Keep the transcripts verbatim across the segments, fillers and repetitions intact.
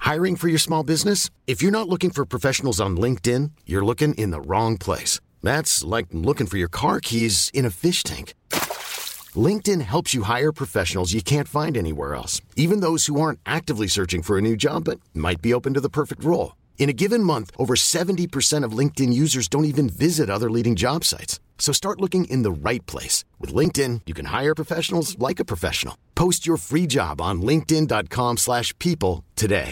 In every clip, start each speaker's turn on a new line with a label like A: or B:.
A: Hiring for your small business? If you're not looking for professionals on LinkedIn, you're looking in the wrong place. That's like looking for your car keys in a fish tank. LinkedIn helps you hire professionals you can't find anywhere else, even those who aren't actively searching for a new job but might be open to the perfect role. In a given month, over seventy percent of LinkedIn users don't even visit other leading job sites. So start looking in the right place. With LinkedIn, you can hire professionals like a professional. Post your free job on linkedin dot com slash people today.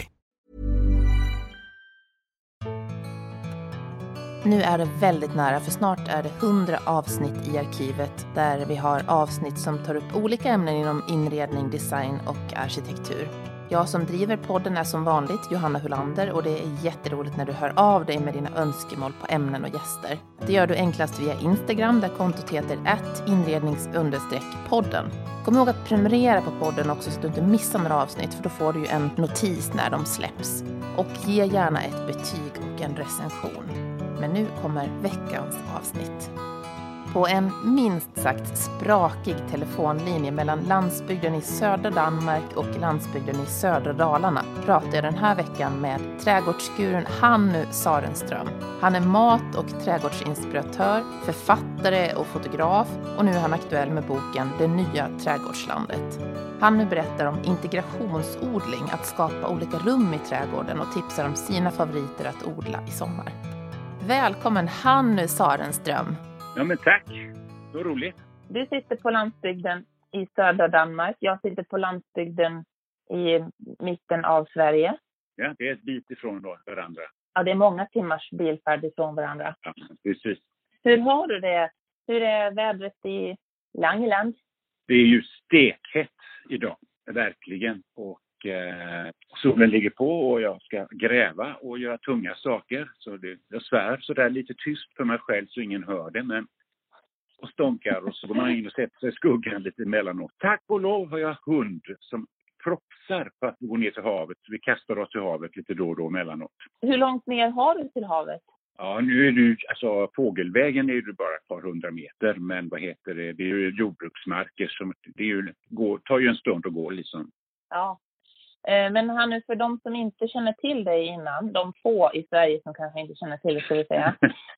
B: Nu är det väldigt nära, för snart är det hundra avsnitt i arkivet där vi har avsnitt som tar upp olika ämnen inom inredning, design och arkitektur. Jag som driver podden är som vanligt Johanna Hulander, och det är jätteroligt när du hör av dig med dina önskemål på ämnen och gäster. Det gör du enklast via Instagram där kontot heter at inrednings podden. Kom ihåg att prenumerera på podden också så att du inte missar några avsnitt, för då får du ju en notis när de släpps. Och ge gärna ett betyg och en recension. Men nu kommer veckans avsnitt. På en minst sagt sprakig telefonlinje mellan landsbygden i södra Danmark och landsbygden i södra Dalarna pratar jag den här veckan med trädgårdsskuren Hannu Sarenström. Han är mat- och trädgårdsinspiratör, författare och fotograf, och nu är han aktuell med boken Det nya trädgårdslandet. Hannu berättar om integrationsodling, att skapa olika rum i trädgården, och tipsar om sina favoriter att odla i sommar. Välkommen Hannu Sarenström.
C: Ja, men tack. Så roligt.
B: Du sitter på landsbygden i södra Danmark. Jag sitter på landsbygden i mitten av Sverige.
C: Ja, det är ett bit ifrån varandra.
B: Ja, det är många timmars bilfärd ifrån varandra.
C: Ja, precis.
B: Hur har du det? Hur är vädret i Langeland?
C: Det är ju stekhett idag, verkligen. Och eh, solen ligger på och jag ska gräva och göra tunga saker. Så det, jag svär så där lite tyst för mig själv så ingen hör det. Men och stånkar och så går man in och sätter sig i skuggan lite emellanåt. Tack och lov har jag hund som propsar på att gå ner till havet. Så vi kastar oss till havet lite då och då emellanåt.
B: Hur långt ner har du till havet?
C: Ja, nu är det ju, alltså fågelvägen är ju bara ett par hundra meter. Men vad heter det, det är ju jordbruksmarker som, det är ju, går, tar ju en stund att gå liksom.
B: Ja, eh, men Hannu, för de som inte känner till dig innan, de få i Sverige som kanske inte känner till det, ska vi säga.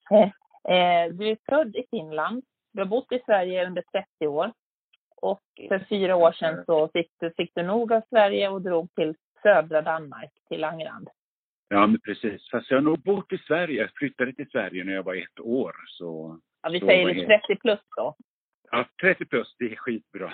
B: eh, du är född i Finland. Du har bott i Sverige under trettio år. Och för fyra år sedan så fick du, fick du nog av Sverige och drog till södra Danmark, till Langeland.
C: Ja, men precis. Fast jag har nog bott i Sverige. Jag flyttade till Sverige när jag var ett år. Så,
B: ja, vi
C: så
B: säger helt... trettio plus då.
C: Ja, trettio plus, det är skitbra.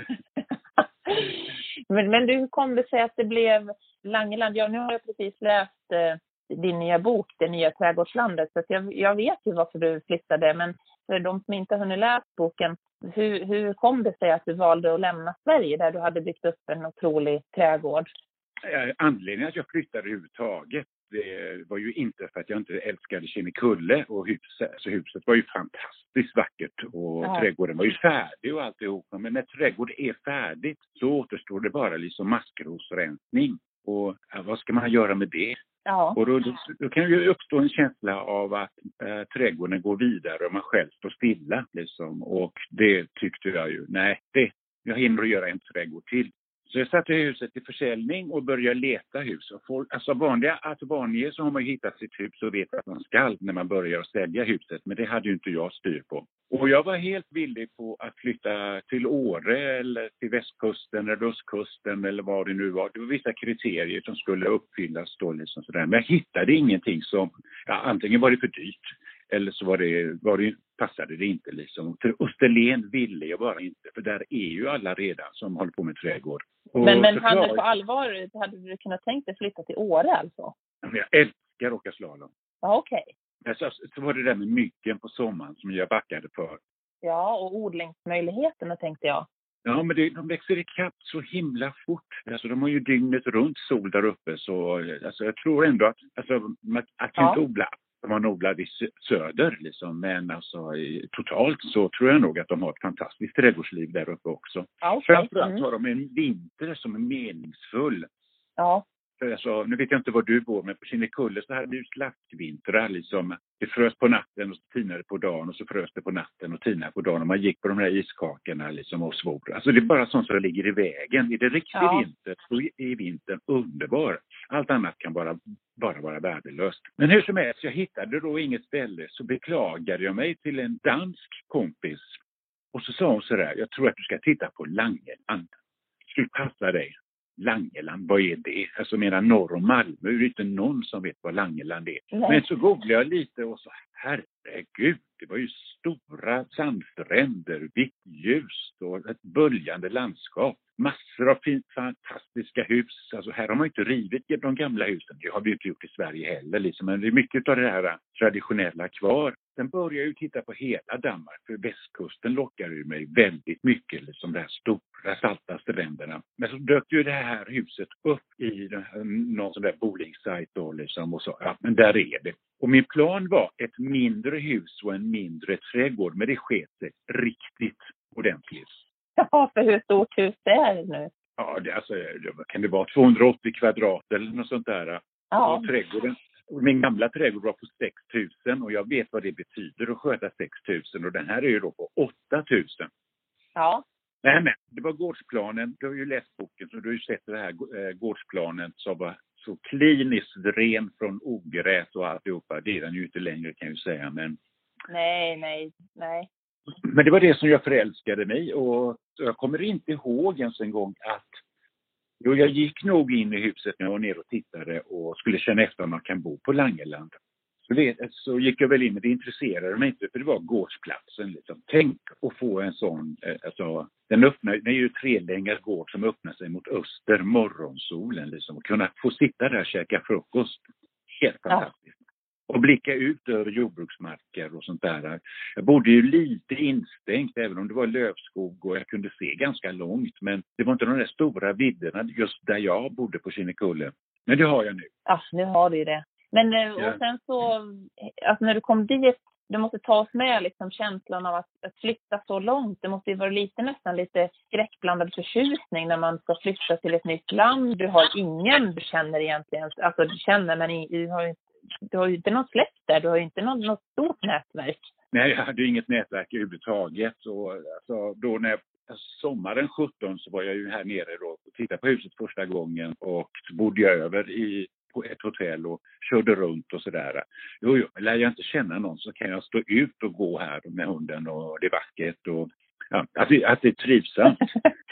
B: men, men du kom det sig att det blev Langeland. Ja, nu har jag precis läst eh, din nya bok, Det nya trädgårdslandet. Så att jag, jag vet ju varför du flyttade. Men för de som inte har hunnit läsa boken, hur, hur kom det sig att du valde att lämna Sverige där du hade byggt upp en otrolig trädgård?
C: Anledningen att jag flyttade överhuvudtaget, det var ju inte för att jag inte älskade Kinnekulle och huset. Så huset var ju fantastiskt vackert och ja. Trädgården var ju färdig och alltihopa. Men när trädgården är färdigt så återstår det bara liksom maskrosrensning. Och ja, vad ska man göra med det? Ja. Och då, då, då kan ju uppstå en känsla av att äh, trädgården går vidare och man själv står stilla. Liksom. Och det tyckte jag ju, nej, det, jag hinner att göra en trädgård till. Så jag satte huset i försäljning och började leta hus. Och folk, alltså vanliga, alltså vanliga så har man ju hittat sitt hus och vet att man ska när man börjar sälja huset. Men det hade ju inte jag styr på. Och jag var helt villig på att flytta till Åre eller till västkusten eller östkusten eller vad det nu var. Det var vissa kriterier som skulle uppfyllas då liksom sådär. Men jag hittade ingenting som, ja, antingen var det för dyrt eller så var det, var det, passade det inte liksom. Till Österlen ville jag bara inte, för där är ju alla redan som håller på med trädgård. Och
B: men men hade du på allvar, hade du kunnat tänka dig flytta till Åre alltså?
C: Jag älskar att åka slalom.
B: Ja, okej. Okay.
C: Så, så var det där med myggen på sommaren som jag backade för.
B: Ja, och odlingsmöjligheterna tänkte jag.
C: Ja, men det, de växer i kapp så himla fort. Alltså de har ju dygnet runt sol där uppe. Så alltså, jag tror ändå att, alltså, att ja. inte odla. De har odlad i söder liksom. Men alltså i, totalt så tror jag nog att de har ett fantastiskt trädgårdsliv där uppe också. Ja, okay. Framförallt mm. har de en vinter som är meningsfull.
B: Ja.
C: För alltså, nu vet jag inte var du bor, men på Kinnekulle så hade vi ju slaskvintrar liksom. Det frös på natten och tinade på dagen och så frös det på natten och tinade på dagen. Och man gick på de här iskakorna liksom och svor. Alltså det är bara sånt som ligger i vägen. Är det riktig
B: Ja.
C: vinter så är vintern underbar. Allt annat kan bara, bara vara värdelöst. Men hur som helst, jag hittade då inget ställe, så beklagade jag mig till en dansk kompis. Och så sa hon så där, jag tror att du ska titta på Langeland. Skulle passa dig. Langeland, vad är det? Alltså medan norr om Malmö, det är inte någon som vet vad Langeland är. Nej. Men så googlade jag lite och så, herregud, det var ju stora sandstränder, vitt ljust och ett böljande landskap. Massor av fint, fantastiska hus. Alltså här har man inte rivit de gamla husen. Det har vi inte gjort i Sverige heller. Liksom. Men det är mycket av det här traditionella kvar. Sen började jag ju titta på hela Danmark. För västkusten lockar ju mig väldigt mycket. Liksom de här stora salta stränderna. Men så dök ju det här huset upp i här, någon sån där bowlingsajt då liksom. Och så, ja, men där är det. Och min plan var ett mindre hus och en mindre trädgård. Men det sket sig riktigt ordentligt.
B: Ja, för hur stort hus det är det nu?
C: Ja, det, alltså, kan det vara tvåhundraåttio kvadrat eller något sånt där.
B: Ja.
C: Och trädgården, min gamla trädgård var på sex tusen och jag vet vad det betyder att sköta sex tusen. Och den här är ju då på åtta tusen.
B: Ja.
C: Nej, men det var gårdsplanen. Du har ju läst boken så du har ju sett det här gårdsplanen som var så kliniskt ren från ogräs och alltihopa. Det är den ju inte längre kan jag ju säga, men...
B: Nej, nej, nej.
C: Men det var det som jag förälskade mig och jag kommer inte ihåg ens en gång att jo, jag gick nog in i huset när jag var nere och tittade och skulle känna efter om man kan bo på Langeland. Så, det, så gick jag väl in, men det intresserade mig inte för det var gårdsplatsen. Liksom. Tänk att få en sån, alltså, den, öppnar, den är ju trelängad gård som öppnar sig mot öster, morgonsolen liksom, och kunna få sitta där och käka frukost. Helt fantastiskt. Ja. Och blicka ut över jordbruksmarker och sånt där. Jag bodde ju lite instängt även om det var lövskog och jag kunde se ganska långt. Men det var inte de där stora vidderna just där jag bodde på Kinnekulle. Men det har jag nu.
B: Ja, nu har du ju det. Men ja. Och sen så, alltså när du kom dit, du måste ta oss med liksom känslan av att, att flytta så långt. Det måste ju vara lite nästan lite skräckblandad förtjusning när man ska flytta till ett nytt land. Du har ingen du känner egentligen, alltså du känner men du har ju Du har ju inte något släkt där, du har ju inte något, något stort nätverk.
C: Nej, jag hade inget nätverk överhuvudtaget. Och, alltså, då när jag, alltså, sommaren sjutton så var jag ju här nere då och tittade på huset första gången. Och så bodde jag över i, på ett hotell och körde runt och sådär. Jo, jo, lär jag inte känna någon så kan jag stå ut och gå här med hunden och det är vackert. Och, ja, att, det, att det är trivsamt.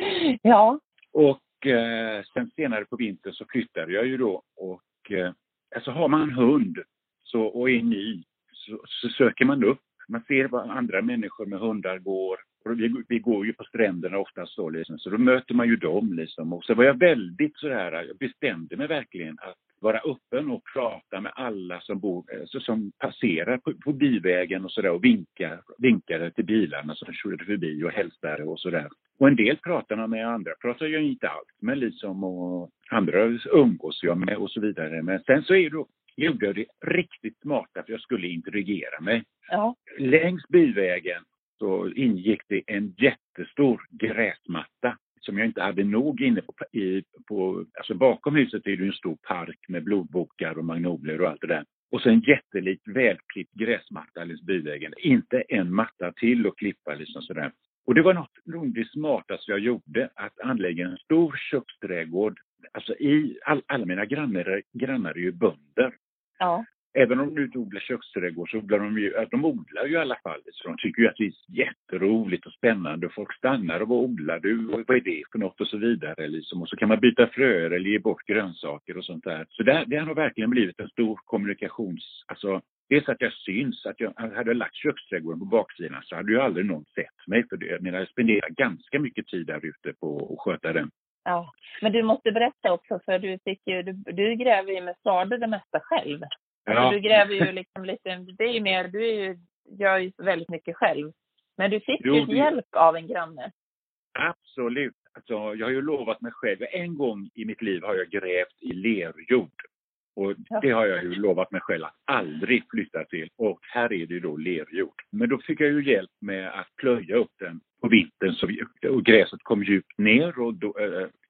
B: Ja.
C: Och eh, sen senare på vintern så flyttade jag ju då och... Eh, Alltså har man hund så, och är ny så, så söker man upp. Man ser vad andra människor med hundar går. Och vi, vi går ju på stränderna ofta så liksom. Så då möter man ju dem liksom. Och så var jag väldigt sådär, jag bestämde mig verkligen att vara öppen och prata med alla som bor, så, som passerar på, på bivägen och sådär och vinkar, vinkade till bilarna som körde förbi och hälsade och sådär. Och en del pratar man med, andra pratar jag inte alls med liksom och andra umgås jag med och så vidare. Men sen så är det, gjorde jag det riktigt smarta för jag skulle interagera mig.
B: Ja.
C: Längs byvägen så ingick det en jättestor gräsmatta som jag inte hade nog inne på, i, på alltså bakom huset är det en stor park med blodbokar och magnolier och allt det där. Och så en jättelik välklippt gräsmatta längs byvägen. Inte en matta till och klippa liksom sådär. Och det var något nog det smartaste jag gjorde att anlägga en stor köksträdgård. Alltså i all, alla mina grannar, grannar är ju bönder.
B: Ja.
C: Även om de inte odlar köksträdgård så odlar de ju, de odlar ju i alla fall. Så de tycker ju att det är jätteroligt och spännande. Folk stannar och vad odlar du? Vad är det för något och så vidare. Liksom. Och så kan man byta fröer eller ge bort grönsaker och sånt där. Så det, det har verkligen blivit en stor kommunikations... Alltså, dels att jag syns, att jag hade lagt köksträdgården på baksidan så hade ju aldrig någon sett mig. För det, jag menar, jag spenderar ganska mycket tid där ute på att sköta den.
B: Ja, men du måste berätta också för du fick ju, du, du gräver ju med spade det mesta själv. Alltså, ja. Du gräver ju liksom lite, det är ju mer, du är ju, gör ju väldigt mycket själv. Men du fick jo, ju det... hjälp av en granne.
C: Absolut. Alltså, jag har ju lovat mig själv, en gång i mitt liv har jag grävt i lerjord. Och ja. Det har jag ju lovat mig själv att aldrig flytta till. Och här är det ju då lerjord. Men då fick jag ju hjälp med att plöja upp den på vintern. Så vi, och gräset kom djupt ner och då, äh,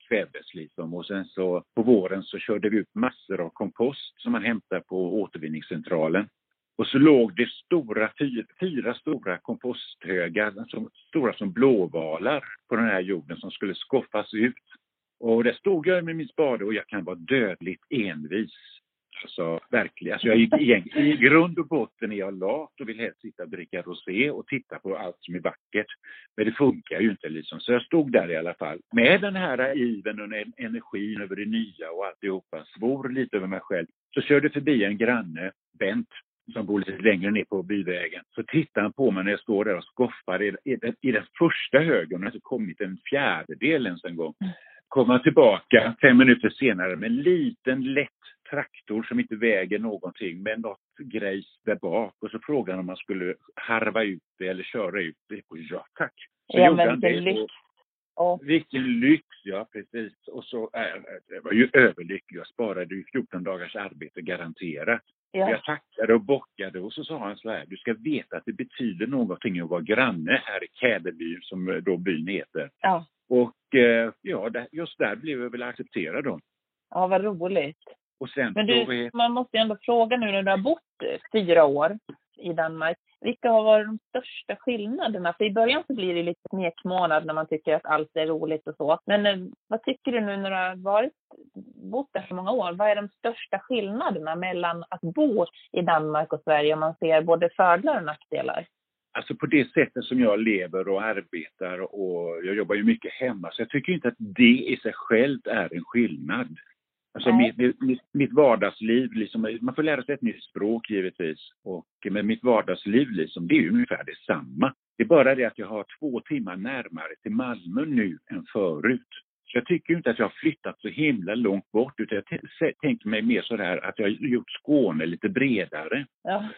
C: kvävdes liksom. Och sen så på våren så körde vi ut massor av kompost som man hämtar på återvinningscentralen. Och så låg det stora, fyra, fyra stora komposthögar, som, stora som blåvalar på den här jorden som skulle skoffas ut. Och där stod jag med min spade och jag kan vara dödligt envis. Alltså verkligen, alltså jag gick igen. I grund och botten är jag lat och vill helst sitta och dricka rosé och titta på allt som är vackert. Men det funkar ju inte liksom. Så jag stod där i alla fall med den här iven och energin över det nya och alltihopa. Svor lite över mig själv. Så körde förbi en granne, Bent, som bor lite längre ner på byvägen. Så tittar han på mig när jag står där och skoffar. I, i, i den första högen har det kommit en fjärdedel ens en gång. Kommer tillbaka fem minuter senare med en liten lätt traktor som inte väger någonting med något grejs där bak. Och så frågade han om man skulle harva ut det eller köra ut det. Och ja, tack. Så
B: ja,
C: gjorde
B: men
C: han det.
B: Lyx.
C: Och, vilken lyx, ja precis. Och så äh, det var ju överlycklig. Jag sparade ju fjorton dagars arbete garanterat. Ja. Jag tackade och bockade och så sa han så här: du ska veta att det betyder någonting att vara granne här i Kädeby, som då byn heter.
B: Ja.
C: Och eh, ja, just där blev jag väl accepterad då.
B: Ja, vad roligt.
C: Och sen
B: men du,
C: är...
B: man måste ju ändå fråga nu när du har bott fyra år i Danmark. Vilka har varit de största skillnaderna? För i början så blir det lite smekmånad när man tycker att allt är roligt och så. Men eh, vad tycker du nu när du har varit, bott där så många år? Vad är de största skillnaderna mellan att bo i Danmark och Sverige om man ser både fördelar och nackdelar?
C: Alltså på det sättet som jag lever och arbetar, och jag jobbar ju mycket hemma, så jag tycker inte att det i sig självt är en skillnad. Alltså mitt, mitt, mitt vardagsliv, liksom, man får lära sig ett nytt språk givetvis, och, men mitt vardagsliv liksom, det är ju ungefär detsamma. Det är bara det att jag har två timmar närmare till Malmö nu än förut. Så jag tycker inte att jag har flyttat så himla långt bort, utan jag t- tänker mig mer så där att jag har gjort Skåne lite bredare.
B: Ja.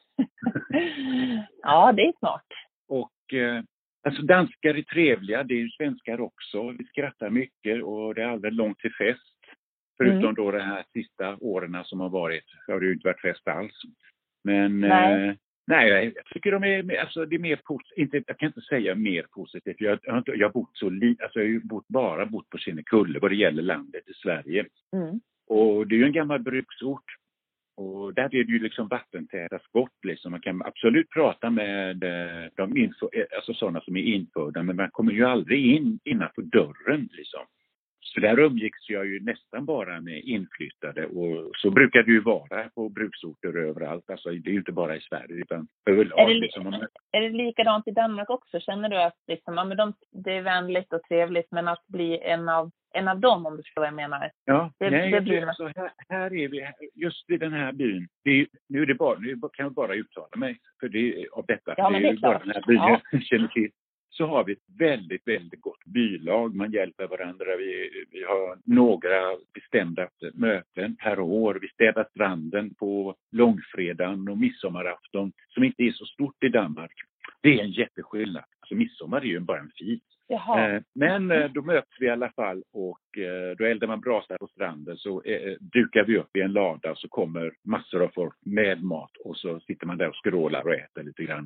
B: Ja, det är smart.
C: Och eh, alltså danskar är trevliga, det är ju svenskar också. Vi skrattar mycket och det är aldrig långt till fest. Förutom mm. då de här sista åren som har varit, har det ju inte varit fest alls. Men nej, eh, nej jag tycker de är, alltså det är mer positivt, jag kan inte säga mer positivt. Jag, jag har inte, jag har bott så lite, alltså jag har ju bott, bara bott på Kinnekulle vad det gäller landet i Sverige. Mm. Och det är ju en gammal bruksort. Och där är det ju liksom vattentäta skott liksom. Man kan absolut prata med de info, alltså sådana som är införda, men man kommer ju aldrig in innanför dörren liksom. Så där umgicks jag ju nästan bara med inflyttade, och så brukar det ju vara på bruksorter överallt. Alltså det är ju inte bara i Sverige utan överlag.
B: Är det,
C: liksom.
B: man... är det likadant i Danmark också? Känner du att liksom, ja, men de, det är vänligt och trevligt, men att bli en av En av dem, om du förstår vad jag menar.
C: Ja,
B: det,
C: nej,
B: det blir...
C: alltså, här, här är vi, just i den här byn. Det är, nu, är det bara, nu kan jag bara uttala mig för det, av detta.
B: Ja, men det är,
C: det är
B: klart.
C: bara den här byn
B: ja.
C: jag känner till. Så har vi ett väldigt, väldigt gott bylag. Man hjälper varandra. Vi, vi har några bestämda möten per år. Vi städar stranden på långfredagen och midsommarafton, som inte är så stort i Danmark. Det är en jätteskillnad. Alltså midsommar är ju bara en fis. Eh, men eh, då möts vi i alla fall, och eh, då eldar man brasa på stranden, så eh, dukar vi upp i en lada och så kommer massor av folk med mat, och så sitter man där och skrålar och äter lite grann.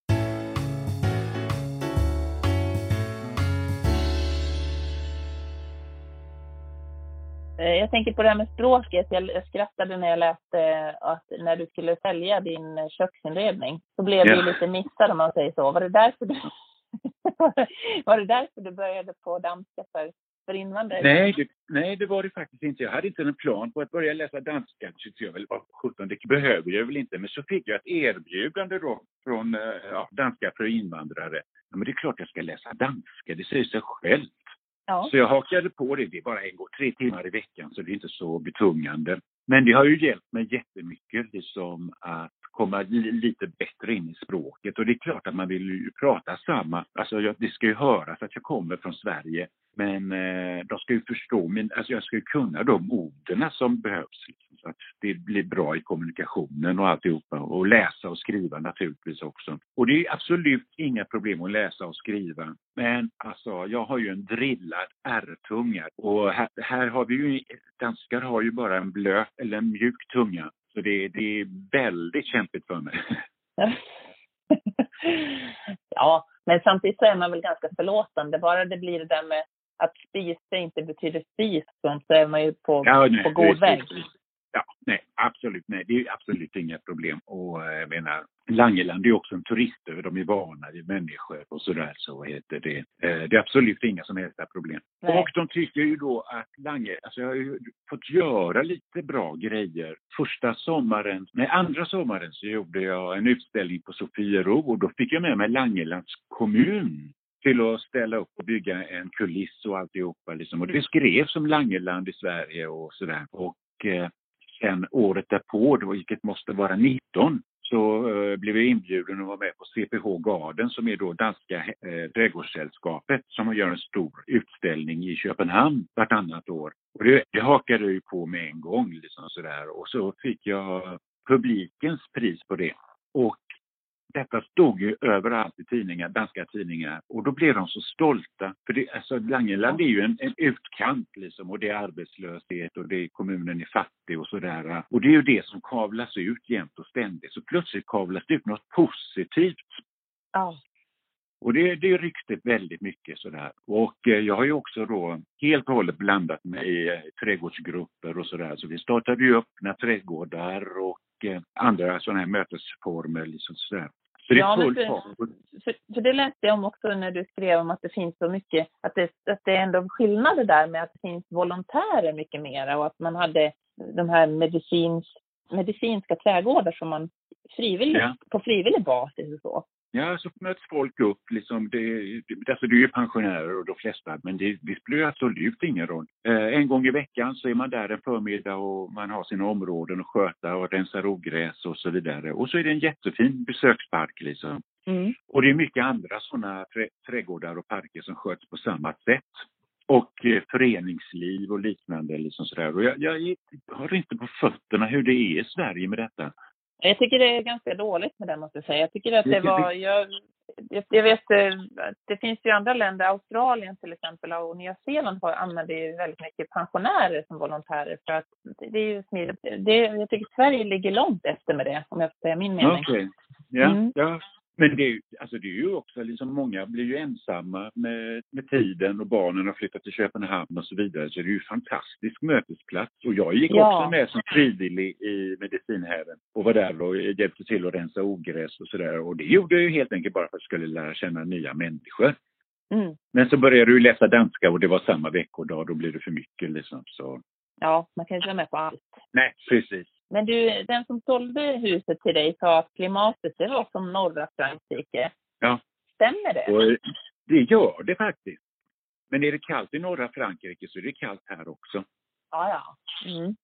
B: Jag tänker på det här med språket. Jag skrattade när jag läste att när du skulle sälja din köksinredning så blev
C: ja.
B: du lite missad, om man säger så. Var det därför du, var det därför du började på danska för, för invandrare?
C: Nej det, nej, det var det faktiskt inte. Jag hade inte en plan på att börja läsa danska. Så jag väl, sjutton, det behöver jag väl inte. Men så fick jag ett erbjudande då från ja, danska för invandrare. Ja, men det är klart jag ska läsa danska, det säger sig själv. Ja. Så jag hakade på det. Det är bara en gång, tre timmar i veckan, så det är inte så betungande. Men det har ju hjälpt mig jättemycket liksom, att komma lite bättre in i språket. Och det är klart att man vill ju prata samma. Alltså jag, det ska ju höras att jag kommer från Sverige. Men eh, de ska ju förstå, men, alltså jag ska ju kunna de orden som behövs. Liksom, så att det blir bra i kommunikationen och alltihopa. Och läsa och skriva naturligtvis också. Och det är absolut inga problem att läsa och skriva. Men alltså jag har ju en drillad R-tunga. Och här, här har vi ju, danskar har ju bara en blöt eller en mjuk tunga. Så det, det är väldigt kämpigt för mig.
B: Ja, men samtidigt så är man väl ganska förlåtande. Bara det blir det där med
D: att spisa inte betyder spis, så är man ju på,
C: ja, nej,
D: på god väg.
C: Ja, nej, absolut. Nej, det är absolut inga problem. Och jag menar, Langeland är också en turist över, de är vana vid människor och sådär, så heter det. Eh, det är absolut inga som helst problem. Nej. Och de tycker ju då att Lange, alltså jag har ju fått göra lite bra grejer. Första sommaren, nej andra sommaren så gjorde jag en utställning på Sofiero och då fick jag med mig Langelands kommun till att ställa upp och bygga en kuliss och alltihopa liksom. Och det skrevs om Langeland i Sverige och sådär. Och eh, sen året därpå, då, vilket måste vara nitton, så eh, blev jag inbjuden att vara med på C P H Garden som är då danska eh, trädgårdssällskapet som gör en stor utställning i Köpenhamn vartannat år. Och det, det hakade jag ju på med en gång liksom sådär. Och så fick jag publikens pris på det. Och detta stod ju överallt i tidningar, danska tidningar. Och då blev de så stolta. För det, alltså, Langeland är ju en, en utkant liksom. Och det är arbetslöshet och det är, kommunen är fattig och sådär. Och det är ju det som kavlas ut jämt och ständigt. Så plötsligt kavlas det ut något positivt.
D: Ja.
C: Och det, det ryktet väldigt mycket sådär. Och eh, jag har ju också då helt och hållet blandat mig i eh, trädgårdsgrupper och sådär. Så vi startade ju öppna trädgårdar och eh, andra sådana här mötesformer liksom sådär. Så det
D: ja,
C: är full
D: för, för, för det läste jag om också när du skrev om att det finns så mycket, att det, att det är ändå skillnader där med att det finns volontärer mycket mer och att man hade de här medicins, medicinska trädgårdar som man frivilligt, ja. på frivillig basis och så.
C: Ja, så möts folk upp liksom, det, det, alltså det är ju pensionärer och de flesta, men det, det spelar ju absolut ingen roll. Eh, en gång i veckan så är man där en förmiddag och man har sina områden att sköta och rensa ogräs och så vidare. Och så är det en jättefin besökspark liksom. Mm. Och det är mycket andra sådana trä, trädgårdar och parker som sköts på samma sätt. Och eh, föreningsliv och liknande liksom sådär. Och jag, jag har inte på fötterna hur det är i Sverige med detta.
D: Jag tycker det är ganska dåligt med det, måste jag säga. Jag tycker att det var... Jag, jag vet, det finns ju andra länder, Australien till exempel och Nya Zeeland har använder ju väldigt mycket pensionärer som volontärer för att det är ju smidigt. Det, jag tycker att Sverige ligger långt efter med det, om jag får säga min mening.
C: Okej, okay. ja, mm. ja. Men det är, ju, alltså det är ju också liksom många blir ju ensamma med, med tiden och barnen har flyttat till Köpenhamn och så vidare. Så det är ju en fantastisk mötesplats. Och jag gick ja. också med som frivillig i medicinhären och var där och hjälpte till att rensa ogräs och sådär. Och det gjorde jag ju helt enkelt bara för att jag skulle lära känna nya människor. Mm. Men så började du läsa danska och det var samma veckodag. Då blir det för mycket liksom. Så.
D: Ja, man kan inte vara med på allt.
C: Nej, precis.
D: Men du, den som sålde huset till dig sa att klimatet det var som norra Frankrike.
C: Ja.
D: Stämmer det?
C: Och det gör det faktiskt. Men är det kallt i norra Frankrike så är det kallt här också.
D: Ja, ja. Mm.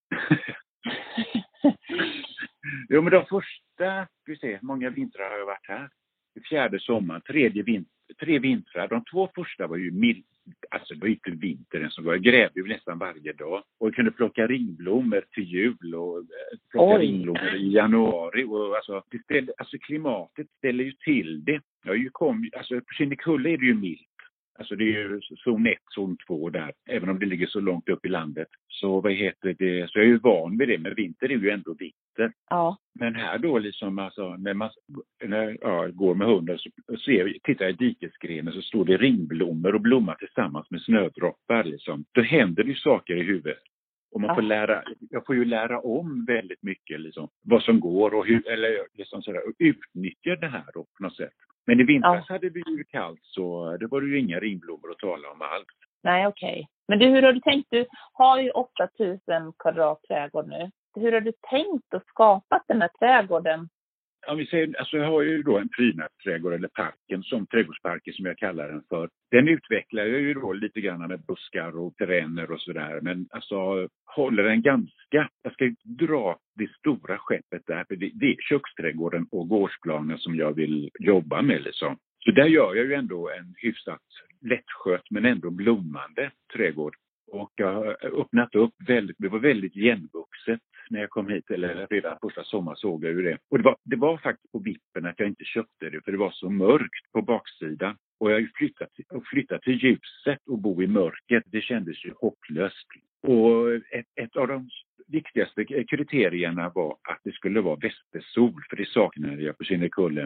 C: Jo, men de första, vi ser, många vintrar har jag varit här. Fjärde sommaren, tredje vinter, tre vintrar. De två första var ju mild. Alltså det var inte vintern som var. Jag grävde ju nästan varje dag. Och jag kunde plocka ringblommor till jul och plocka Oj. ringblommor i januari. Och alltså, det ställde, alltså klimatet ställer ju till det. Jag ju kom, alltså på Kinnekulle är det ju milt. Alltså det är ju zon ett, zon två där. Även om det ligger så långt upp i landet. Så vad heter det? Så jag är ju van vid det. Men vinter är ju ändå vinter.
D: Ja.
C: Men här då liksom alltså när man när, ja, går med hunden så ser, tittar jag i dikesgrenen så står det ringblommor och blommar tillsammans med snödroppar liksom. Då händer det ju saker i huvudet. Och man ja. får lära, jag får ju lära om väldigt mycket liksom. Vad som går och hur, eller liksom sådär, och utnyttja det här då på något sätt. Men i vintras ja. hade vi ju kallt så det var ju inga ringblommor att tala om alls.
D: Nej, okej. Okay. Men du, hur har du tänkt? Du har ju åtta tusen kvadrat trädgård nu. Hur har du tänkt att skapa den här trädgården?
C: Ja, vi säger, alltså jag har ju då en prydnadsträdgård eller parken som trädgårdsparken som jag kallar den för. Den utvecklar jag ju då lite grann med buskar och terräner och sådär. Men alltså håller den ganska, jag ska dra det stora skeppet där. För det, det är köksträdgården och gårdsplanen som jag vill jobba med liksom. Så där gör jag ju ändå en hyfsat lättskött men ändå blommande trädgård. Och jag har öppnat upp väldigt, det var väldigt igenvuxet när jag kom hit, eller redan första sommar såg jag ju det. Och det var, det var faktiskt på vippen att jag inte köpte det för det var så mörkt på baksidan. Och jag har ju flyttat, flyttat till ljuset och bo i mörkret, det kändes ju hopplöst. Och ett, ett av de viktigaste kriterierna var att det skulle vara västersol, för det saknade jag på Kinnekulle.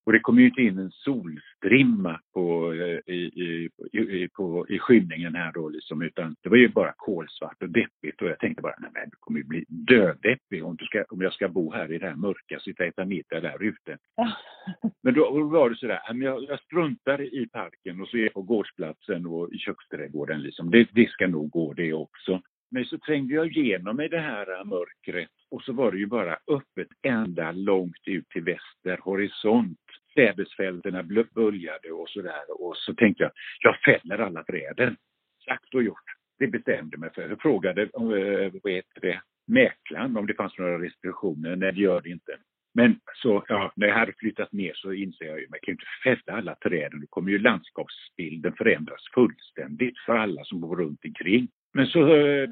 C: Och det kom ju inte in en solstrimma på, i, i, i, på, i skymningen här då liksom, utan det var ju bara kolsvart och deppigt och jag tänkte bara, nej men det kommer ju bli döddeppig om, du ska, om jag ska bo här i det här mörka, sitta och äta middag där ute. Ja. Men då var det sådär, jag, jag struntar i parken och så är jag på gårdsplatsen och i köksträdgården liksom, det, det ska nog gå det också. Men så trängde jag igenom i det här mörkret och så var det ju bara öppet ända långt ut till väster horisont. Sädesfälterna böljade och sådär. Och så tänkte jag, jag fäller alla träden. Sagt och gjort. Det bestämde mig för. Jag frågade om, vad heter det, mäklaren om det fanns några restriktioner. Nej, det gör det inte. Men så, ja, när jag hade flyttat ner så inser jag ju, man kan ju inte fälla alla träden. Då kommer ju landskapsbilden förändras fullständigt för alla som bor runt omkring. Men så,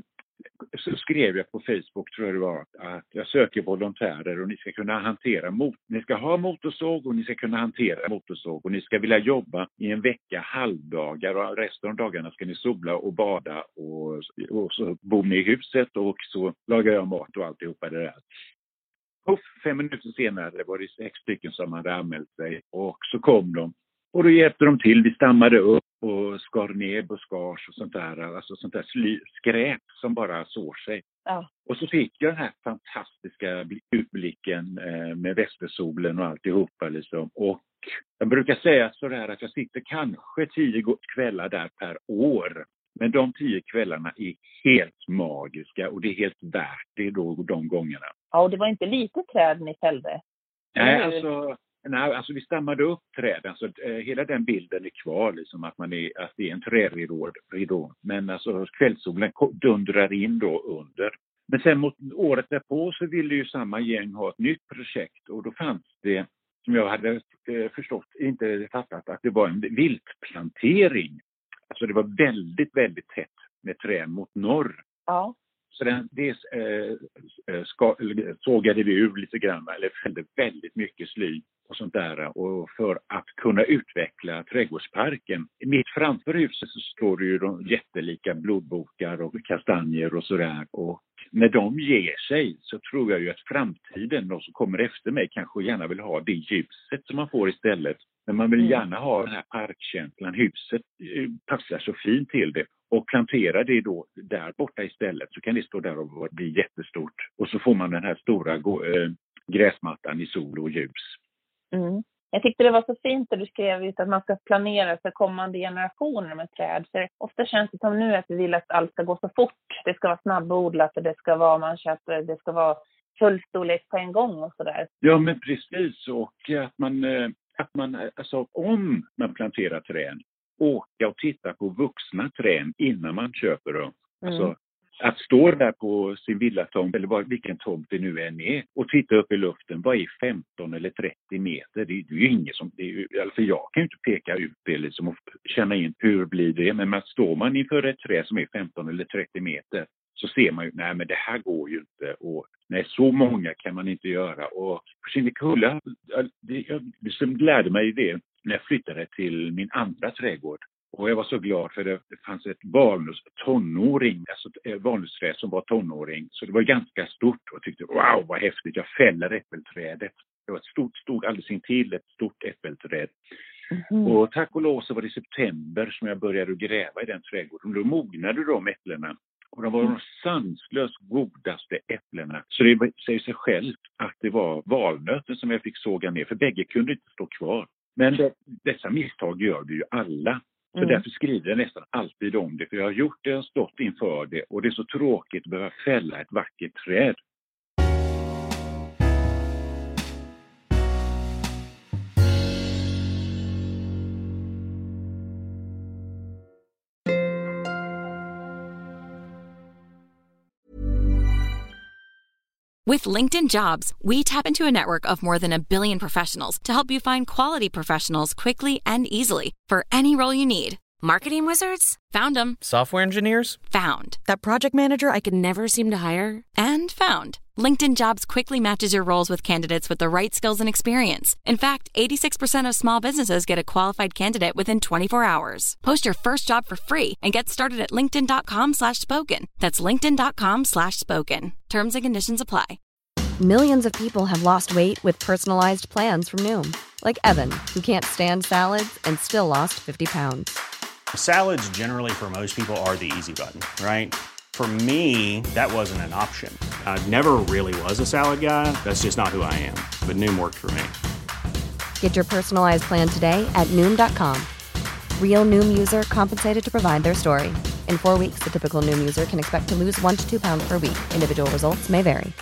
C: så skrev jag på Facebook, tror jag det var, att jag söker volontärer och ni ska kunna hantera mot, ni ska ha motorsåg och ni ska kunna hantera motorsåg och ni ska vilja jobba i en vecka halvdagar och resten av dagarna ska ni sola och bada och, och så bor ni i huset och så lagar jag mat och alltihopa det där. Och fem minuter senare var det sex stycken som hade anmält sig och så kom de. Och då hjälpte de till, vi stammade upp och skar ner buskage och sånt där, alltså sånt där sly, skräp som bara sår sig. Ja. Och så fick jag den här fantastiska utblicken eh, med västersolen och alltihopa liksom. Och jag brukar säga så där att jag sitter kanske tio kvällar där per år. Men de tio kvällarna är helt magiska och det är helt värt det då de gångerna.
D: Ja, och det var inte lite träd ni fällde?
C: Nej, alltså... Nej, alltså vi stammade upp träden så eh, hela den bilden är kvar liksom att man är att det är en träridå ridå. Men alltså kvällssolen dundrar in då under. Men sen mot året därpå så ville ju samma gäng ha ett nytt projekt och då fanns det, som jag hade eh, förstått, inte fattat, att det var en viltplantering. Alltså det var väldigt, väldigt tätt med träd mot norr. Ja. Så den, det eh, ska, sågade vi ur lite grann, eller fällde väldigt mycket sly och sånt där. Och för att kunna utveckla trädgårdsparken. Mitt framför huset så står det ju de jättelika blodbokar och kastanjer och sådär. Och när de ger sig så tror jag ju att framtiden, de som kommer efter mig, kanske gärna vill ha det ljuset som man får istället. Men man vill gärna ha den här parkkänslan. Huset passar så fint till det. Och plantera det då där borta istället så kan det stå där och bli jättestort. Och så får man den här stora äh, gräsmattan i sol och ljus.
D: Mm. Jag tyckte det var så fint att du skrev ut att man ska planera för kommande generationer med träd. För ofta känns det som nu att vi vill att allt ska gå så fort. Det ska vara snabbodlat och det ska vara, man köper, det ska vara fullstorlek på en gång och sådär. Ja,
C: men precis. Och att man, att man alltså om man planterar träd, åka och titta på vuxna träd innan man köper dem. Mm. Alltså, att stå där på sin villatomt eller var, vilken tomt det nu än är och titta upp i luften, vad är femton eller trettio meter? Det är ju inget som, det är ju, alltså jag kan ju inte peka ut det liksom och känna in hur blir det. Men man, står man inför ett träd som är femton eller trettio meter så ser man ju, nej men det här går ju inte. Och nej, så många kan man inte göra. Och på Kinnekulle, det, jag liksom lärde mig det när jag flyttade till min andra trädgård. Och jag var så glad för det, det fanns ett valnus, tonåring, alltså ett valnusträd som var tonåring. Så det var ganska stort och jag tyckte, wow vad häftigt, jag fäller äppelträdet. Det var ett stort, stod alldeles intill ett stort äppelträd. Mm. Och tack och lov så var det i september som jag började gräva i den trädgården. Då mognade de äpplena. Och de var de sanslöst godaste äpplena. Så det säger sig själv att det var valnöten som jag fick såga ner. För bägge kunde inte stå kvar. Men det, dessa misstag gör vi ju alla. Så mm. därför skriver jag nästan alltid om det. För jag har gjort det och stått inför det. Och det är så tråkigt att behöva fälla ett vackert träd.
E: With LinkedIn Jobs, we tap into a network of more than a billion professionals to help you find quality professionals quickly and easily for any role you need.
F: Marketing wizards?
E: Found them.
G: Software engineers?
E: Found.
F: That project manager I could never seem to hire?
E: And found. LinkedIn Jobs quickly matches your roles with candidates with the right skills and experience. In fact, eighty-six percent of small businesses get a qualified candidate within twenty-four hours. Post your first job for free and get started at linkedin.com slash spoken. That's linkedin.com slash spoken. Terms and conditions apply.
H: Millions of people have lost weight with personalized plans from Noom.
F: Like Evan, who can't stand salads and still lost fifty pounds.
G: Salads generally for most people are the easy button, right? For me, that wasn't an option. I never really was a salad guy. That's just not who I am. But Noom worked for me.
F: Get your personalized plan today at Noom dot com. Real Noom user compensated to provide their story. In four weeks, the typical Noom user can expect to lose one to two pounds per week. Individual results may vary.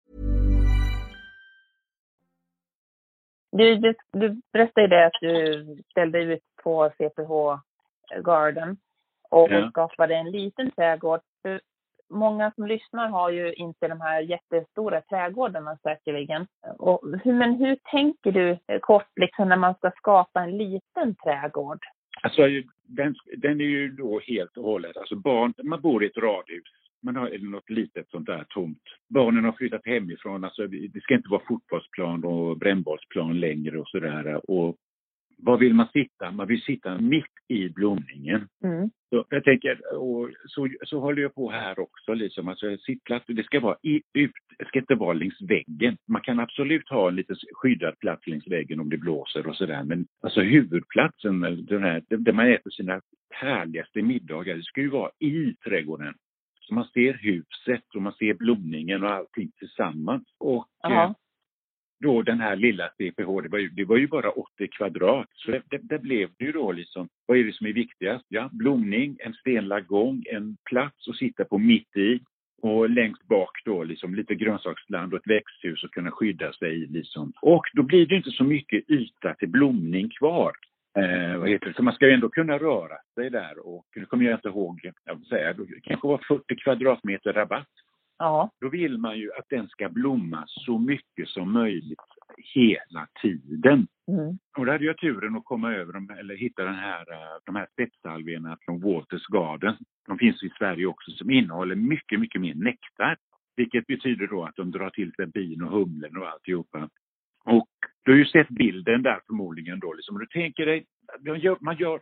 D: Du, du, du berättade det att du ställde ut på C P H Garden och ja. skapade en liten trädgård. För många som lyssnar har ju inte de här jättestora trädgårdarna säkerligen. Och hur, men hur tänker du kort liksom när man ska skapa en liten trädgård?
C: Alltså den, den är ju då helt och hållet, alltså barn, man bor i ett radhus. Man har något litet sånt där tomt. Barnen har flyttat hemifrån. Alltså, det ska inte vara fotbollsplan och brännbollsplan längre och sådär. Och var vill man sitta? Man vill sitta mitt i blomningen. Mm. Så jag tänker, och så, så håller jag på här också. Liksom. Alltså, sittplats, det ska vara i, ut, det ska inte vara längs väggen. Man kan absolut ha en lite skyddad plats längs väggen om det blåser och sådär. Men alltså huvudplatsen, den här, där man äter sina härligaste middagar, det ska ju vara i trädgården. Så man ser huset och man ser blomningen och allting tillsammans. Och eh, då den här lilla C P H, det var ju, det var ju bara åttio kvadrat. Så det, det, det blev ju då liksom, vad är det som är viktigast? Ja, blomning, en stenlagd gång, en plats att sitta på mitt i. Och längst bak då liksom lite grönsaksland och ett växthus att kunna skydda sig liksom. Och då blir det inte så mycket yta till blomning kvar. Eh, vad heter det? Så man ska ju ändå kunna röra sig där. Och nu kommer jag inte ihåg, jag vill säga, det kanske var fyrtio kvadratmeter rabatt.
D: Ja.
C: Då vill man ju att den ska blomma så mycket som möjligt hela tiden. Mm. Och då hade jag turen att komma över dem, eller hitta den här, de här spetssalvierna från Walters Garden. De finns i Sverige också, som innehåller mycket, mycket mer nektar. Vilket betyder då att de drar till sig bin och humlen och alltihopa. Och du har ju sett bilden där förmodligen då. Liksom, du tänker dig, man gör, man gör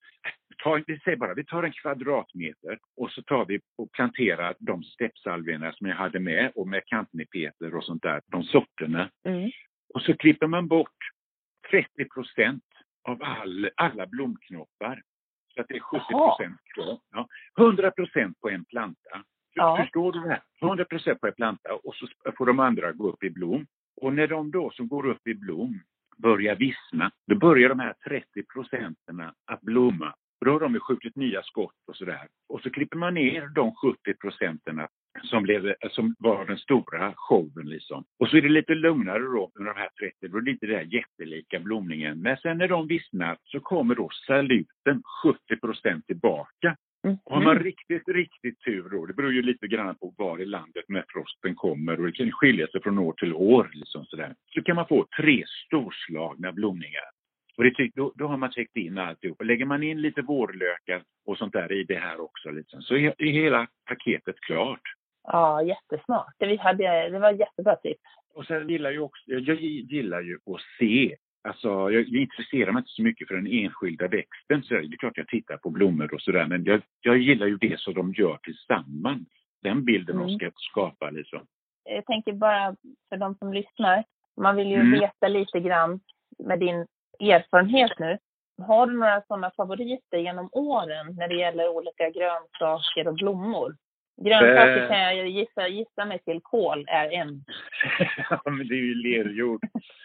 C: ta, vi säger bara, vi tar en kvadratmeter och så tar vi och planterar de steppsalvierna som jag hade med och med kantnepeter och sånt där, de sorterna. Mm. Och så klipper man bort trettio procent av all, alla blomknoppar. Så att det är sjuttio procent kvar. Ja. hundra procent på en planta. Ja. Förstår du det här? hundra procent på en planta och så får de andra gå upp i blom. Och när de då som går upp i blom börjar vissna, då börjar de här trettio procenterna att blomma. Då har de ju skjutit nya skott och sådär. Och så klipper man ner de sjuttio procenterna som, blev, som var den stora showen liksom. Och så är det lite lugnare då under de här trettio. Då är det inte den här jättelika blomningen. Men sen när de vissnar så kommer då saluten sjuttio procent tillbaka. Mm. Har man riktigt, riktigt tur då, det beror ju lite grann på var i landet när frosten kommer och det kan skilja sig från år till år liksom sådär. Så kan man få tre storslagna blomningar. Och det, då, då har man täckt in alltihop. Och lägger man in lite vårlökar och sånt där i det här också liksom, så är, är hela paketet klart.
D: Ja, jättesmart. Det, vi hade, det var jättebra tips.
C: Och sen gillar jag också, jag gillar ju att se. Alltså, jag, jag intresserar mig inte så mycket för den enskilda växten. Så det är klart jag tittar på blommor och sådär. Men jag, jag gillar ju det som de gör tillsammans. Den bilden mm. de ska skapa liksom.
D: Jag tänker bara för de som lyssnar. Man vill ju mm. veta lite grann med din erfarenhet nu. Har du några sådana favoriter genom åren när det gäller olika grönsaker och blommor? Grönsaker äh... kan jag gissa, gissa mig till. Kål är en.
C: Ja, men det är ju lerjord.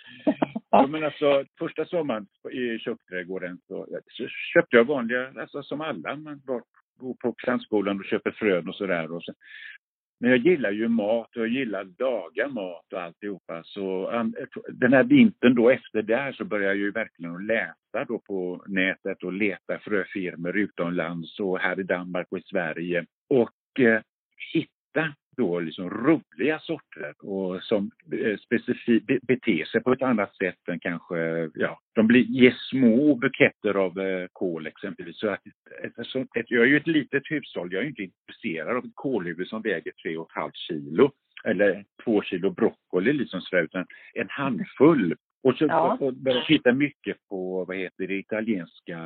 C: Ja, men alltså, första sommaren i kötträdgården så, så köpte jag vanliga, alltså som alla, man bara går på plantskolan och köper frön och sådär. Och så. Men jag gillar ju mat och jag gillar daga mat och alltihopa. Så den här vintern då efter där så började jag ju verkligen att läsa då på nätet och leta fröfirmor utomlands och här i Danmark och i Sverige. Och eh, hitta då liksom roliga sorter och som eh, specifikt be- beter sig på ett annat sätt än kanske, ja, de blir, ger små buketter av eh, kål exempelvis. Så att, ett, ett, jag är ju ett litet hushåll, jag är ju inte intresserad av ett kålhuvud som väger tre och ett halvt kilo eller två kilo broccoli liksom sådär, utan en handfull. Och så ja. Börjar titta mycket på, vad heter det, italienska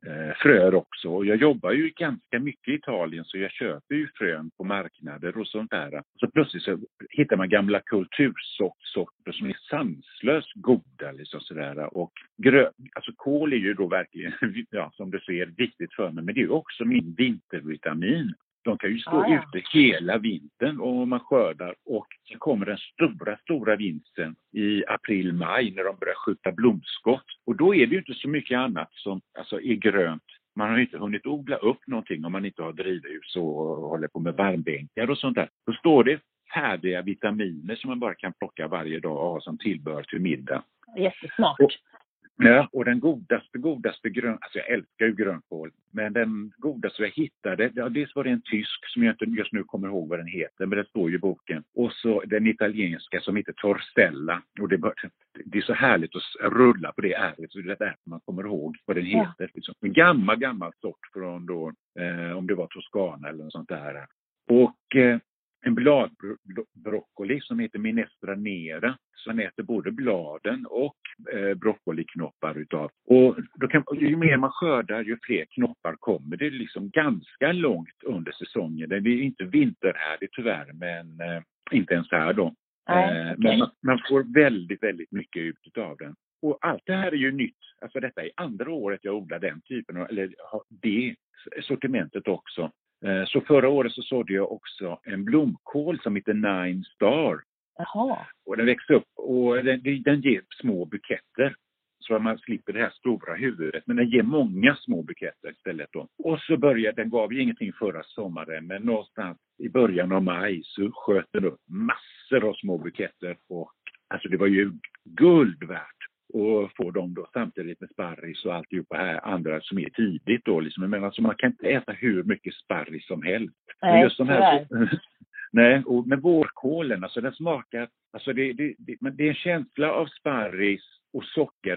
C: eh, fröer också. Och jag jobbar ju ganska mycket i Italien så jag köper ju frön på marknader och sånt där. Så plötsligt så hittar man gamla kultursorter som är sanslöst goda liksom sådär. Och grö- alltså kål är ju då verkligen, ja, som du ser, viktigt för mig. Men det är ju också min vintervitamin. De kan ju stå ah, ja. ute hela vintern och man skördar och så kommer den stora, stora vintern i april-maj när de börjar skjuta blomskott. Och då är det ju inte så mycket annat som alltså, är grönt. Man har inte hunnit odla upp någonting om man inte har drivhus och håller på med varmbänkar och sånt där. Då står det färdiga vitaminer som man bara kan plocka varje dag och ha som tillbehör till middag.
D: Jättesmart.
C: Och, ja, och den godaste, godaste grön, alltså jag älskar ju grönkål, men den godaste jag hittade, ja, dels var det en tysk som jag inte just nu kommer ihåg vad den heter, men det står ju i boken. Och så den italienska som heter Torstella, och det, det är så härligt att rulla på det ärret, så det är därför man kommer ihåg vad den heter. Ja. Liksom. En gammal, gammal sort från då, eh, om det var Toscana eller något sånt där. Och eh, en bladbroccoli som heter Minestra Nera. Så han äter både bladen och eh, broccoliknoppar utav. Och då kan, ju mer man skördar ju fler knoppar kommer. Det är liksom ganska långt under säsongen. Det är inte vinterhärdigt tyvärr, men eh, inte ens här då.
D: Nej,
C: eh,
D: okay.
C: Men man, man får väldigt, väldigt mycket ut av den. Och allt det här är ju nytt. Alltså detta är andra året jag odlar den typen av, eller det sortimentet också. Så förra året så sådde jag också en blomkål som heter Nine Star.
D: Jaha.
C: Och den växer upp och den, den ger små buketter. Så att man slipper det här stora huvudet. Men den ger många små buketter istället då. Och så började, den gav ju ingenting förra sommaren. Men någonstans i början av maj så sköt den upp massor av små buketter. Och alltså det var ju guld värt. Och få dem då samtidigt med sparris och alltihopa här andra som är tidigt då. Liksom. Men alltså man kan inte äta hur mycket sparris som helst.
D: Nej,
C: just de här, nej, och med vårkålen, alltså den smakar, alltså det, det, det, men det är en känsla av sparris och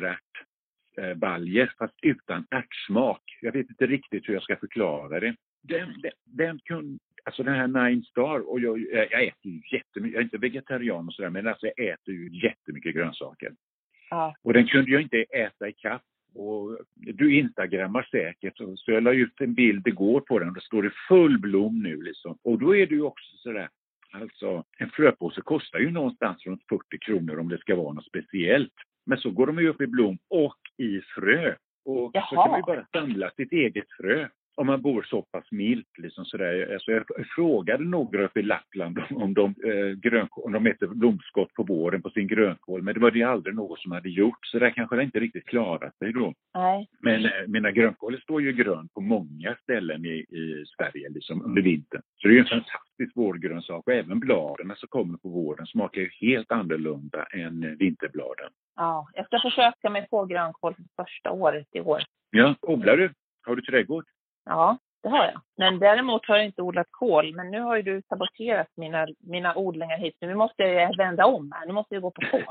C: sockerärtbaljer fast utan ärtsmak. Jag vet inte riktigt hur jag ska förklara det. Den, den, den kunde, alltså den här Nine Star, och jag, jag äter ju jättemycket, jag är inte vegetarian och sådär, men alltså jag äter ju jättemycket grönsaker.
D: Ja.
C: Och den kunde jag inte äta i kapp. Och du instagrammar säkert. Så jag la ut en bild igår på den. Och det står i full blom nu liksom. Och då är det ju också sådär. Alltså en fröpåse kostar ju någonstans runt fyrtio kronor om det ska vara något speciellt. Men så går de ju upp i blom och i frö. Och Jaha. Så kan man ju bara samla sitt eget frö. Om man bor så pass milt liksom sådär. Alltså jag frågade några uppe i Lappland om de, eh, grönkål, om de äter blomskott på våren på sin grönkål. Men det var det aldrig något som hade gjort. Så där kanske det inte riktigt klarat sig då.
D: Nej.
C: Men eh, mina grönkål står ju grön på många ställen i, i Sverige liksom under vintern. Så det är ju en fantastisk vårgrönsak. Och även bladen som kommer på våren smakar ju helt annorlunda än vinterbladen.
D: Ja, jag ska försöka mig på grönkål för första året i år.
C: Ja, odlar du? Har du trädgård?
D: Ja, det har jag. Men däremot har jag inte odlat kål. Men nu har ju du saboterat mina, mina odlingar hit. Nu måste jag vända om här. Nu måste jag gå på kål.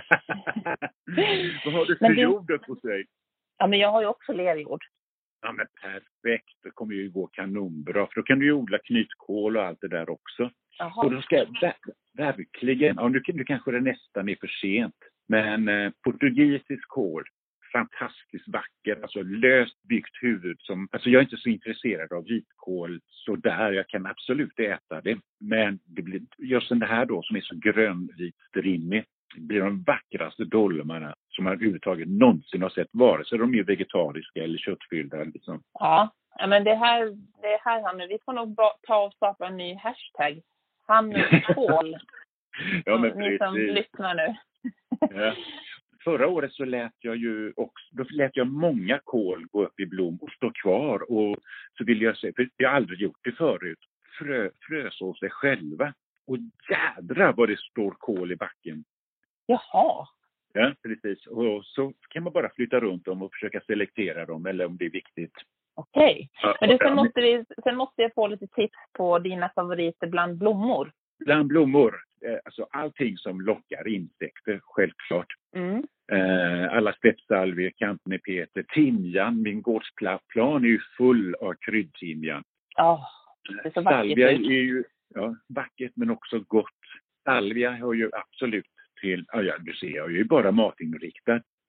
C: Vad har du för
D: det...
C: jord på sig?
D: Ja, men jag har ju också lerjord.
C: Ja, men perfekt. Det kommer ju gå kanonbra. För då kan du ju odla knytkål och allt det där också.
D: Jaha.
C: Och då ska jag verkligen... Ja, nu, nu kanske det nästan är för sent. Men eh, portugisisk kål. Fantastiskt vacker, alltså löst byggt huvud som, alltså jag är inte så intresserad av vitkål så där, jag kan absolut äta det, men det blir just den här då som är så grönvit strimmig, det blir de vackraste dolmarna som man överhuvudtaget någonsin har sett, vare sig de är vegetariska eller köttfyllda liksom.
D: Ja, men det här, det här Hannu, vi får nog ta och skapa en ny hashtag, Hannu kål.
C: Ja, men
D: ni som lyssnar nu.
C: Ja. Förra året så lät jag ju också, då lät jag många kål gå upp i blom och stå kvar. Och så vill jag säga, för jag har aldrig gjort det förut, frö, fröså sig själva. Och jädra vad det står kål i backen.
D: Jaha.
C: Ja, precis. Och så kan man bara flytta runt dem och försöka selektera dem eller om det är viktigt.
D: Okej. Okay. Men du, sen, måste vi, sen måste jag få lite tips på dina favoriter bland blommor.
C: Bland blommor, alltså allting som lockar insekter, självklart.
D: Mm.
C: Eh, alla steppsalvier, kampnepeter, timjan. Min gårdsplan är ju full av kryddtimjan.
D: Ja, oh, det är så vackert.
C: Salvia är ju ja, vackert men också gott. Salvia har ju absolut till, ja du ser, jag är ju bara matinriktad.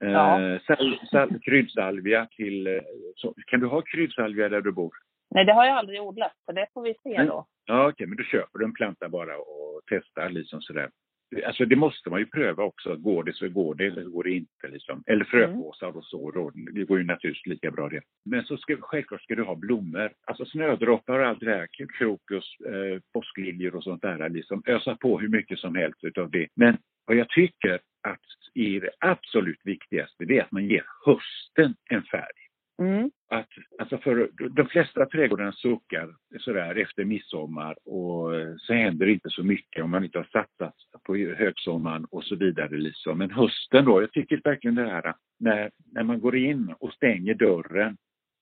C: Ja. Eh, sal, sal, kryddsalvia till... Eh, så, kan du ha kryddsalvia där du bor?
D: Nej, det har jag aldrig odlat, så det får vi se
C: Nej.
D: då.
C: Ja, okej, men då köper du en planta bara och testar liksom sådär. Alltså det måste man ju pröva också. Går det så går det, eller går det inte liksom. Eller fröpåsar mm. och så. Då. Det går ju naturligtvis lika bra det. Men så ska, självklart ska du ha blommor. Alltså snödroppar och allt det där. Krokus, eh, påskliljor och sånt där. Liksom. Ösa på hur mycket som helst utav det. Men vad jag tycker att är det absolut viktigaste, det är att man ger hösten en färg.
D: Mm.
C: Att, alltså för de flesta trädgårdarna suckar sådär efter midsommar och så händer det inte så mycket om man inte har satsat på högsommaren och så vidare liksom. Men hösten då, jag tycker verkligen det här när, när man går in och stänger dörren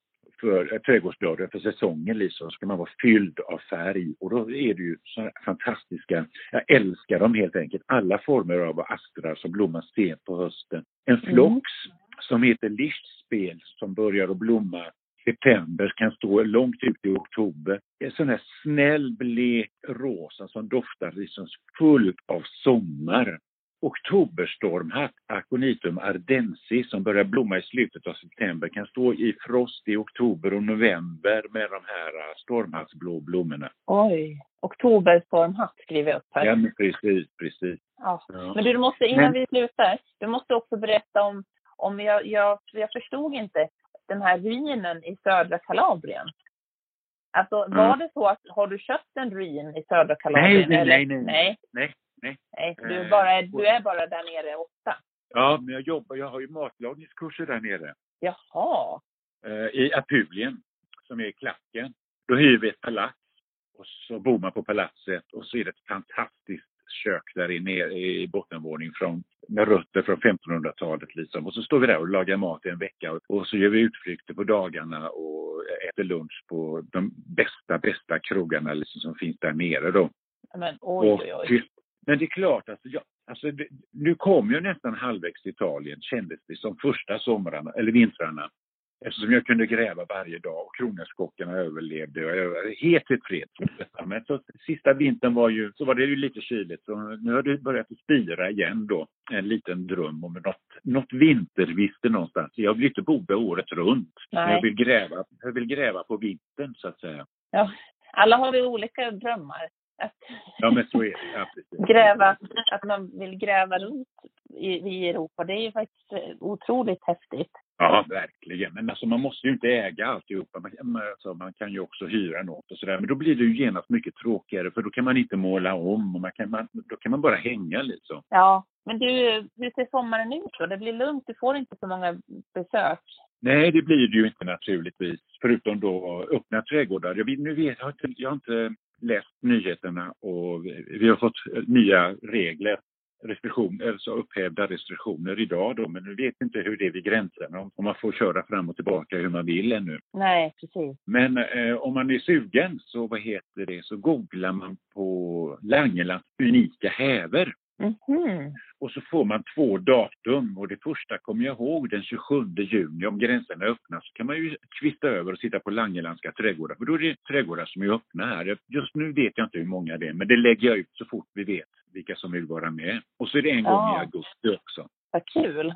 C: för äh, trädgårdsdörren för säsongen liksom, så ska man vara fylld av färg och då är det ju så fantastiska, jag älskar dem helt enkelt, alla former av astrar som blommar sent på hösten. En flox mm. som heter lichtspel som börjar att blomma i september kan stå långt ut i oktober. En sån här snäll blek rosa som doftar liksom fullt av sommar. Oktoberstormhatt, Aconitum ardensis, som börjar blomma i slutet av september, kan stå i frost i oktober och november med de här stormhattsblå blommorna.
D: Oj, oktoberstormhatt skriver jag upp här.
C: Ja, men precis, precis.
D: Ja. Ja. Men du, du måste, innan men... vi slutar, du måste också berätta om, om jag, jag, jag förstod inte den här ruinen i södra Kalabrien. Alltså, var ja. det så att, har du köpt en ruin i södra Kalabrien?
C: Nej,
D: eller?
C: nej, nej, nej. nej.
D: Nej, nej du, är bara, du är bara där nere ofta.
C: Ja, men jag jobbar, jag har ju matlagningskurser där nere.
D: Jaha.
C: I Apulien, som är i Klacken. Då hyr vi ett palats och så bor man på palatset och så är det ett fantastiskt kök där inne i bottenvåning från, med rötter från femtonhundratalet liksom. Och så står vi där och lagar mat i en vecka och, och så gör vi utflykter på dagarna och äter lunch på de bästa, bästa krogarna liksom, som finns där nere då.
D: Men oj, oj, oj.
C: Men det är klart, alltså, ja, alltså det, nu kom jag nästan halvvägs till Italien, kändes det som första somrarna, eller vintrarna. Eftersom jag kunde gräva varje dag och kronärtskockorna överlevde och jag var helt tillfreds. Men så, sista vintern var ju, så var det ju lite kyligt. Så nu har det börjat spira igen då, en liten dröm om något, något vinterviste någonstans. Jag vill inte bo året runt. Jag vill, gräva, jag vill gräva på vintern så att säga.
D: Ja, alla har vi olika drömmar. Att
C: ja, men så är det. Ja, precis.
D: Gräva, att man vill gräva runt i, i Europa, det är ju faktiskt otroligt häftigt.
C: Ja, verkligen. Men alltså, man måste ju inte äga alltihopa. Man, alltså, man kan ju också hyra något och sådär. Men då blir det ju genast mycket tråkigare. För då kan man inte måla om. Och man kan, man, då kan man bara hänga liksom.
D: Ja, men du, hur ser sommaren ut då? Det blir lugnt. Du får inte så många besök.
C: Nej, det blir det ju inte naturligtvis. Förutom då öppna trädgårdar. Jag, nu vet, jag, har inte, jag har inte läst nyheterna. Och vi har fått nya regler. Restriktioner, så upphävda restriktioner idag då, men nu vet inte hur det är vid gränserna, om man får köra fram och tillbaka hur man vill ännu.
D: Nej, precis.
C: Men eh, om man är sugen så, vad heter det, så googlar man på Langelands unika häver.
D: Mm-hmm.
C: Och så får man två datum och det första kommer jag ihåg den tjugosjunde juni, om gränserna öppnas så kan man ju kvista över och sitta på Langelandska trädgårdar, för då är det trädgårdar som är öppna här. Just nu vet jag inte hur många det är, men det lägger jag ut så fort vi vet vilka som vill vara med. Och så är det en ja. gång i augusti också.
D: Vad kul!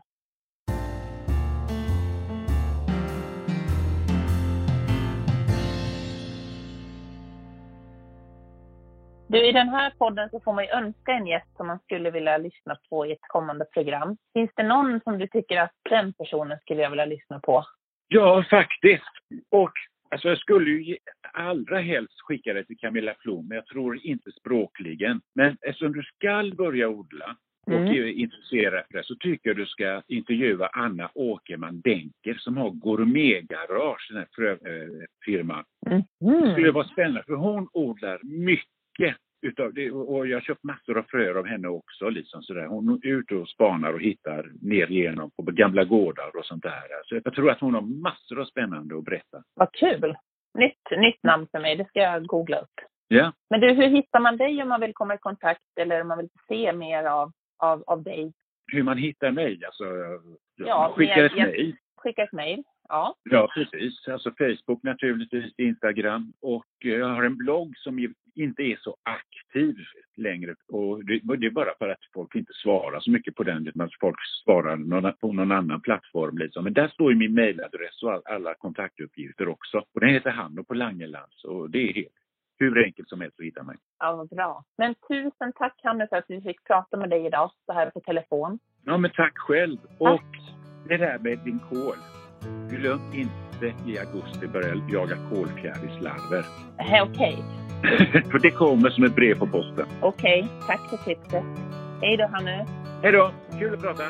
D: Du, i den här podden så får man ju önska en gäst som man skulle vilja lyssna på i ett kommande program. Finns det någon som du tycker att den personen skulle jag vilja lyssna på?
C: Ja, faktiskt. Och alltså, jag skulle ju allra helst skicka det till Camilla Flom, men jag tror inte språkligen. Men eftersom du ska börja odla och mm. är intresserad det, så tycker jag du ska intervjua Anna Åkerman Denker som har Gourmet-garage, den här fröfirman.
D: Mm.
C: Det skulle vara spännande för hon odlar mycket utav det, och jag har köpt massor av fröer av henne också liksom sådär. Hon är ute och spanar och hittar ner igenom på gamla gårdar och sånt där. Så jag tror att hon har massor av spännande att berätta.
D: Vad kul! Nytt, nytt namn för mig, det ska jag googla upp.
C: Ja.
D: Men du, hur hittar man dig om man vill komma i kontakt eller om man vill se mer av, av, av dig?
C: Hur man hittar mig? Alltså,
D: ja,
C: skicka ett mejl.
D: Skicka ett mejl, ja.
C: Ja, precis. Alltså Facebook naturligtvis, Instagram. Och jag har en blogg som inte är så aktiv längre. Och det, det är bara för att folk inte svarar så mycket på den, utan att folk svarar någon, på någon annan plattform. Liksom. Men där står ju min mejladress och all, alla kontaktuppgifter också. Och den heter Hanno på Langelands, och det är helt, hur enkelt som helst att hitta mig.
D: Ja, vad bra. Men tusen tack, Hanno, för att vi fick prata med dig idag så här på telefon.
C: Ja, men tack själv.
D: Tack.
C: Och det där med din kol. Glöm inte i augusti börja jaga kolfjärilslarver.
D: Okej. Okay.
C: För det kommer som ett brev på posten.
D: Okej, okay. Tack för tipset. Hej då, Hanno.
C: Hej då, kul att prata.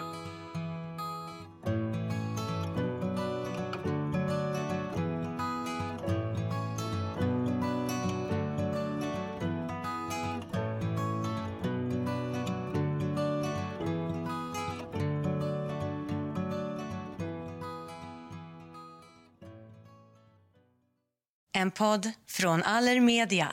H: En podd från Allermedia.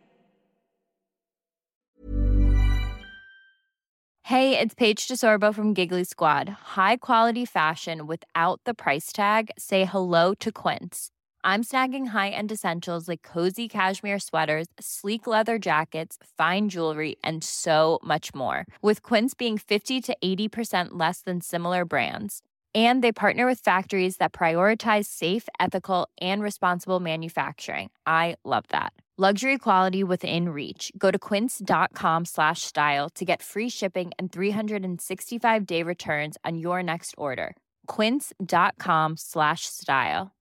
I: Hey, it's Paige DeSorbo from Giggly Squad. High quality fashion without the price tag. Say hello to Quince. I'm snagging high-end essentials like cozy cashmere sweaters, sleek leather jackets, fine jewelry, and so much more. With Quince being fifty to eighty percent less than similar brands. And they partner with factories that prioritize safe, ethical, and responsible manufacturing. I love that. Luxury quality within reach. Go to quince.com slash style to get free shipping and three sixty-five day returns on your next order. Quince.com slash style.